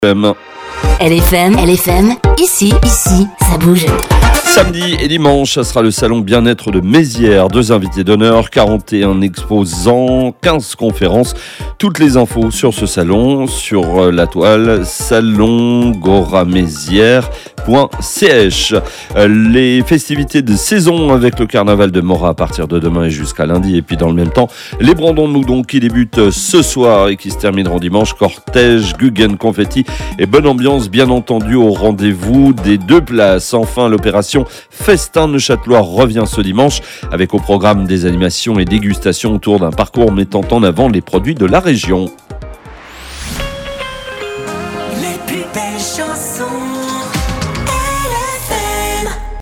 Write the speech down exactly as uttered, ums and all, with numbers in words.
L F M, L F M, ici, ici, ça bouge. Samedi et dimanche, ça sera le salon bien-être de Mézières. Deux invités d'honneur, quarante et un exposants, quinze conférences. Toutes les infos sur ce salon, sur la toile salon gora mézières point c h. Les festivités de saison avec le carnaval de Mora à partir de demain et jusqu'à lundi. Et puis dans le même temps, les Brandons-nous-donc qui débutent ce soir et qui se termineront dimanche. Cortège, Guggen, confetti et bonne ambiance bien entendu au rendez-vous des deux places. Enfin, l'opération Festin Neuchâtelois revient ce dimanche avec au programme des animations et dégustations autour d'un parcours mettant en avant les produits de la région. Les plus belles chansons.